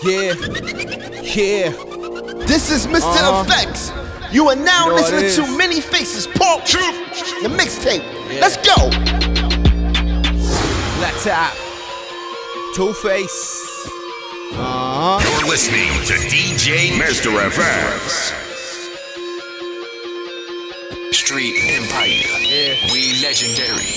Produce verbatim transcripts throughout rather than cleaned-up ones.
Yeah, yeah. This is Mister Uh-huh. Effects. You are now You know what listening it to is. Many Faces Part two, the mixtape. Yeah. Let's go. Black Top, Two-Face. Uh-huh. You're listening to D J Mister F X. Street Empire. Yeah. We legendary.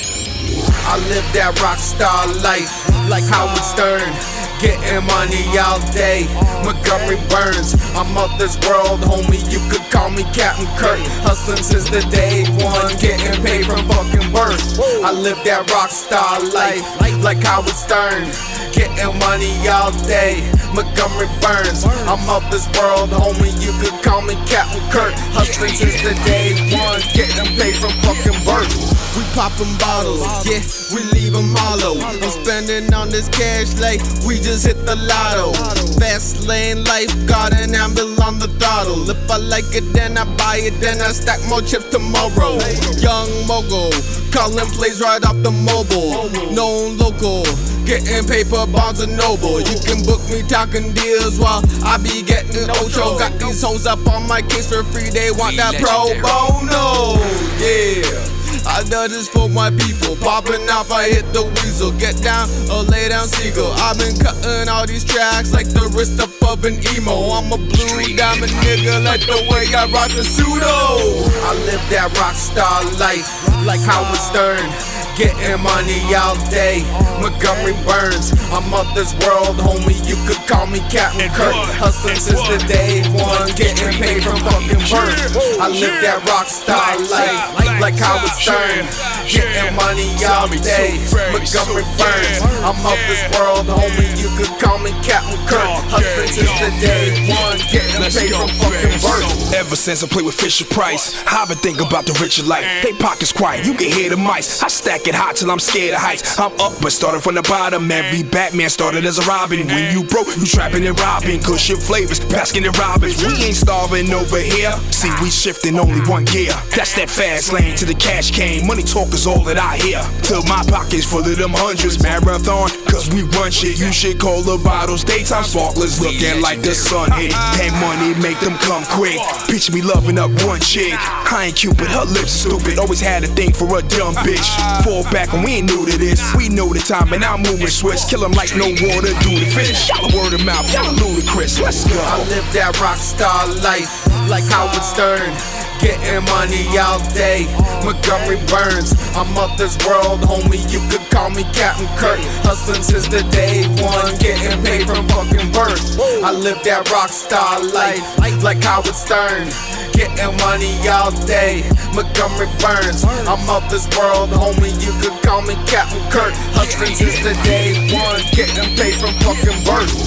I live that rock star life, like Howard Stern. Getting money all day, Montgomery Burns. I'm of this world, homie, you could call me Captain Kirk. Hustling since the day one, getting paid from fucking birth. I live that rock star life, like Howard Stern. Getting money all day, Montgomery Burns. I'm of this world, homie, you could call me Captain Kirk. Hustling since the day one, getting paid from fucking birth. We poppin' bottles, yeah, we leave 'em hollow. I'm spending on this cash like we just hit the lotto. Fast lane life, got an amble on the throttle. If I like it, then I buy it, then I stack more chips tomorrow. Young mogul, calling plays right off the mobile. Known local, getting paper, Barnes and Noble. You can book me talking deals while I be getting Ocho. Got these hoes up on my case for free, they want that pro bono. Yeah, I do this for my people. Popping off, I hit the weasel. Get down or lay down, seagull. I've been cutting all these tracks like the wrist up of an emo. I'm a blue diamond nigga, like the way I rock the pseudo. I live that rock star life, like Howard Stern. Getting money all day, Montgomery Burns. I'm of this world, homie, you could call me Captain Kirk. Hustling since the day one, getting paid from fucking birth. I live that rock star life, like Howard Stern. Getting money all day, Montgomery Burns. I'm of this world, homie, you could call me Captain Kirk. Hustling since the day one, getting paid from fucking birth. Ever since I played with Fisher Price, I've been thinking about the richer life. They pockets quiet, you can hear the mice. I stack it hot till I'm scared of heights. I'm up but started from the bottom. Every Batman started as a Robin. When you broke, you trapping and robbing. Cushion flavors, Baskin and Robbins. We ain't starving over here. See, we shifting only one gear. That's that fast lane to the cash cane. Money talk is all that I hear. Till my pockets full of them hundreds. Marathon, cause we run shit. You should call the bottles daytime sparklers. Looking like the sun hit. And money make them come quick. Picture me loving up one chick. I ain't Cupid, her lips are stupid. Always had a thing for a dumb bitch. Fall back and we ain't new to this. We know the time and I'm moving switch. Kill 'em like no water, do the fish. Y'all word of mouth, y'all ludicrous. Let's go. I live that rock star life, like Howard Stern. Getting money all day, Montgomery Burns. I'm of this world, homie, you could call me Captain Kirk. Hustling since the day one, getting paid from fucking birth. I live that rock star life, like Howard Stern. Getting money all day, Montgomery Burns. I'm of this world, homie, you could call me Captain Kirk. Hustling since the day one, getting paid from fucking birth.